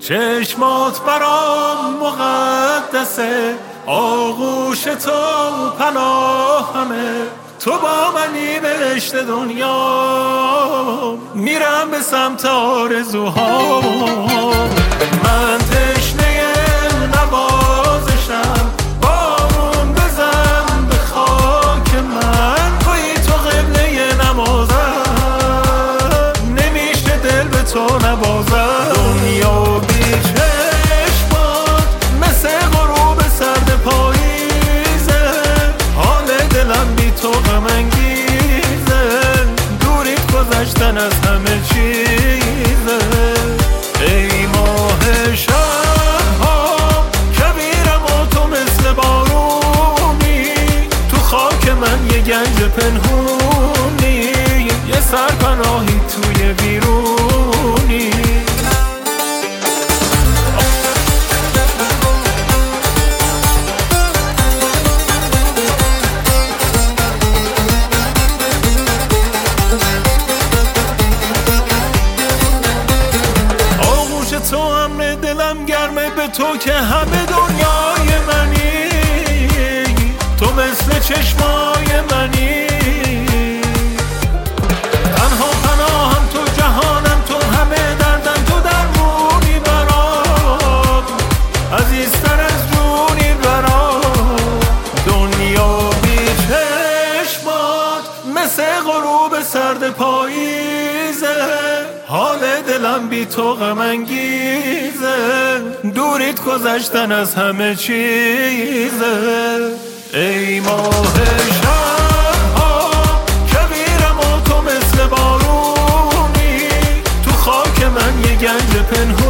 چشمات برام مقدسه، آغوش تو پناهمه، تو با منی بهشت دنیا، میرم به سمت آرزوها. من تشنه نوازشم، بارون بزن به خاک من، توی تو قبله نمازم، نمیشه دل به تو نبازم. دنیا بی چشمات مثل غروب سرد پاییزه، حال دلم بی تو غم انگیزه، دوریت گذشتن از همه چیزه. ای ماه شبها کبیرم و تو مثل بارونی، تو خاک من یه گنج پنهونی، یه سرپناهی توی بیرونی. تو امر دلم گرمه، به تو که همه دنیای منی، تو مثل چشمای منی، تنها پناهم تو، جهانم تو، همه دردم تو، درمونی برام، عزیزتر از جونی برام. دنیا بی چشمات مثل غروب سرد پاییزه، حال دلم بی تو غم انگیزه، دوریت گذشتن از همه چیزه. ای ماه شبها کبیرم و تو مثل بارونی، تو خاک من یه گنج پنهونی.